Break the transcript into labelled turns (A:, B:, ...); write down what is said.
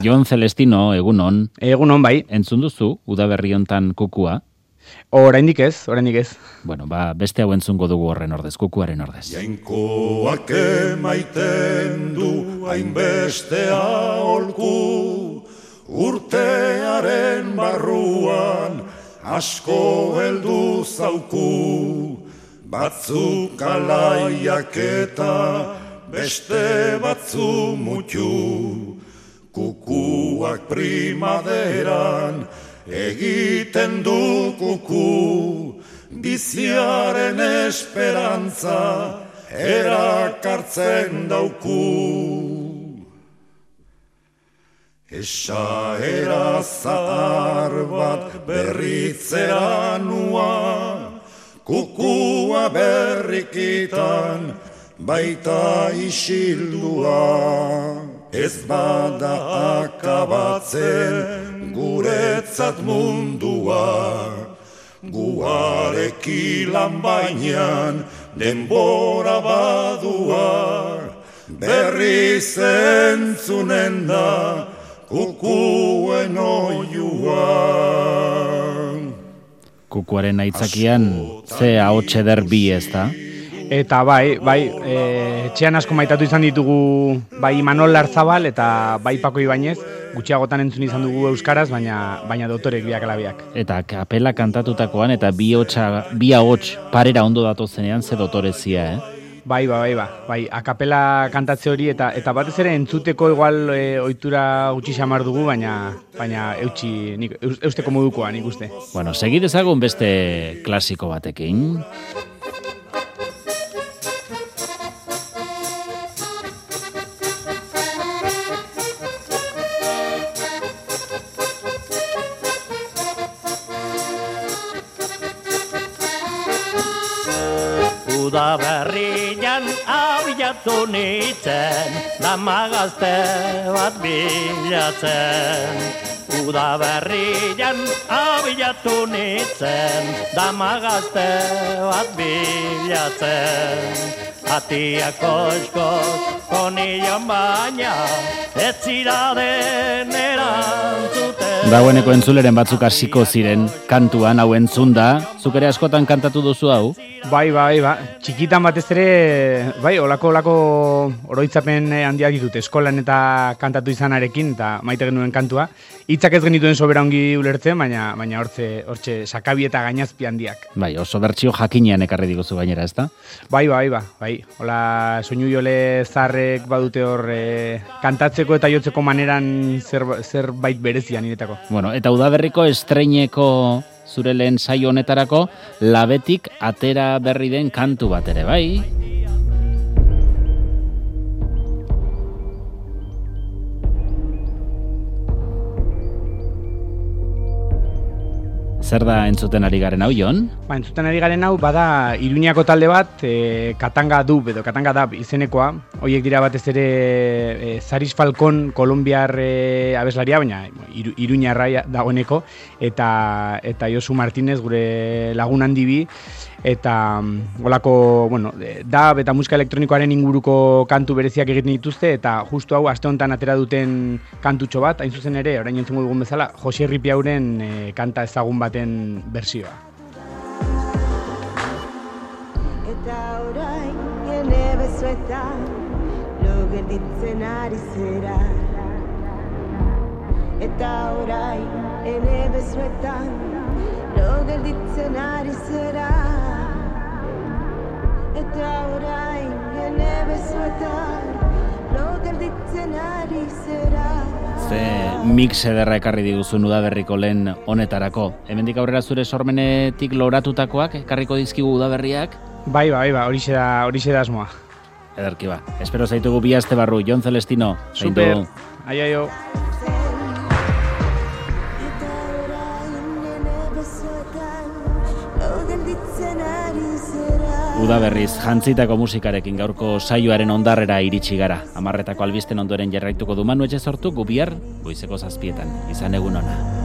A: Jon Celestino, egunon.
B: Egunon, bai.
A: Entzun duzu, udaberri hontan kukua?
B: Oraindik ez.
A: Bueno, beste hau entzungo dugu horren ordez, kukuaren ordez.
C: Jainkoak emaiten du hainbeste aholku, urtearen barruan asko heldu zauku, batzuk alaiak eta beste batzu mutu, kukuak primaderan egiten du kuku, biziaren esperantza erakartzen dauku. Esaera zahar bat berritzera nua, kukua berrikitan baita isildua. Ez bada akabatzen guretzat mundua, guarekilan bainan denbora badua, berriz entzunen da kukuen oiua.
A: Kukuaren aitzakian, ze ahots eder bi ez da?
B: Eta bai, etxean asko maitatu izan ditugu bai Imanol Larzabal eta bai Pako Ibañez, gutxiagotan entzun izan dugu euskaraz, baina dotorek biak alabiak.
A: Eta kapela kantatutakoan eta bi ahots parera ondo datozenean ze dotorezia,
B: Bai, akapela kantatze hori eta batez ere entzuteko igual ohitura gutxi xamar dugu, baina eusteko modukoa nik uste.
A: Bueno, segi dezagun beste klasiko batekin.
D: Udaberrian abiatu nintzen, damagazte bat bilatzen. Udaberrian abiatu nintzen, damagazte bat bilatzen. Atiak oizkoz konilon baina, ez ziraden erantzuten.
A: Dagoeneko entzuleren batzuk hasiko ziren kantuan hau entzunda, zuk ere askotan kantatu duzu hau?
B: Bai, txikitan batez ere, olako oroitzapen handiak ditut, eskolan eta kantatu izanarekin, eta maite genuen kantua. Hitzak ez genituen sobera ongi ulertzen, baina hortxe sakabi eta gainazpi handiak.
A: Bai, oso bertsio jakinean ekarri diguzu gainera, ezta?
B: Bai. Hola, soinu jole zarrek badute hor kantatzeko eta jotzeko maneran zerbait berezia niretako.
A: Bueno, eta udaberriko estreineko zure lehen saio honetarako labetik atera berri den kantu bat ere, bai? Zer da entzuten ari garen hau, Jon?
B: Entzuten ari garen hau, bada Iruñako talde bat, Katanga Dub edo Katanga Dab izenekoa. Hoiek dira batez ere Zaris Falcon, kolombiar abeslaria, baina Iruñarra dagoeneko, eta Josu Martinez, gure lagun handi bi, eta holako, dab eta musika elektronikoaren inguruko kantu bereziak egiten dituzte, eta justu hau aste honetan atera duten kantutxo bat, hain zuzen ere, orain entzungo dugun bezala, Jose Ripiauren kanta ezagun baten bersioa.
E: Eta orain gene bezuetan lo gelditzen ari zera. Eta orain gene bezuetan lo gelditzen ari zera. Eta orain gene bezuetan lo gelditzen ari zera.
A: Ze mix ederra ekarri diguzun udaberriko lehen honetarako. Hemendik aurrera zure sormenetik loratutakoak ekarriko dizkigu udaberriak?
B: Bai, horixe da asmoa.
A: Ederki ba. Espero zaitugu bi aste barru, Jon Celestino.
B: Super, aio.
A: Udaberriz, jantzitako musikarekin gaurko saioaren ondarrera iritsi gara. 10:00 albisten ondoren jarraituko du Manu Etxezortu, gu bihar, goizeko 7:00. Izan egun ona.